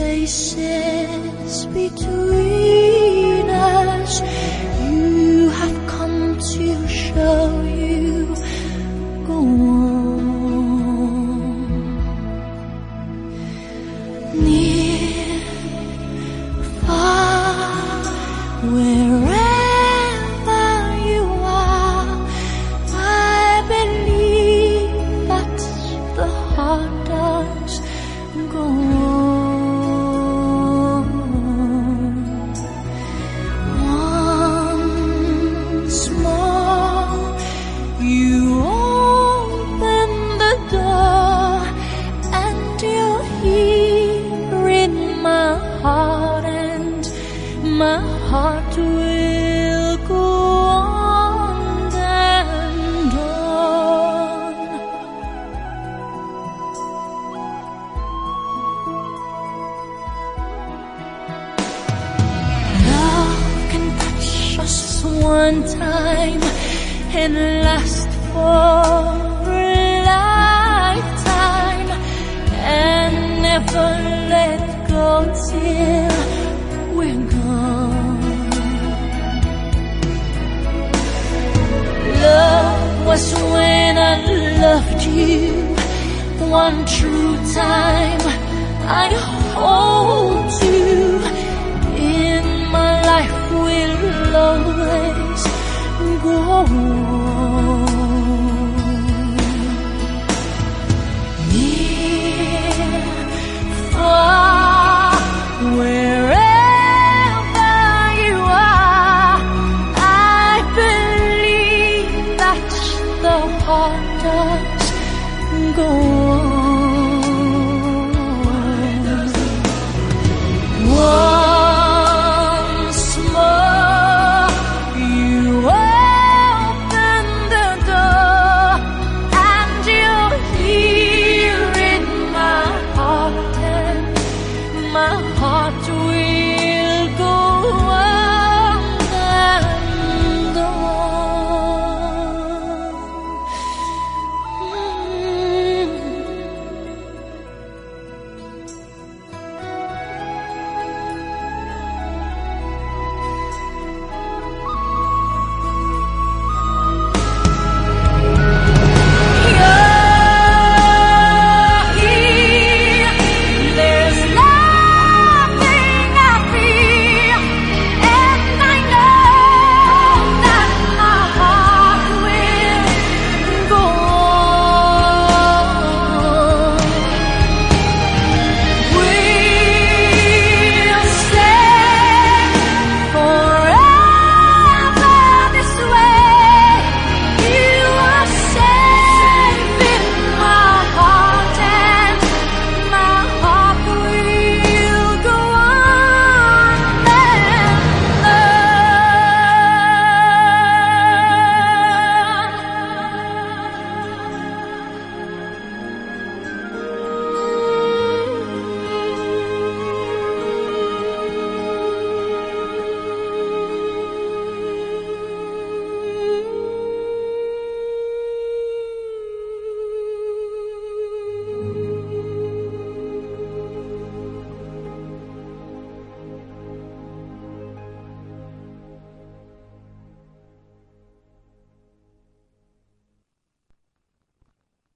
spaces between us. You have come to show you go on. Near, far, wherever you are, I believe that the heart does go on. Once more, you open the door, and you're here in my heart, and my heart will go on and on. Love can touch us one time and last for a lifetime, and never let go till we're gone. Love was when I loved you one true time. I hold you in my life, will always go on. Near, far, wherever you are, I believe that the heart does go on. Once more, you open the door, and you're here in my heart, and my heart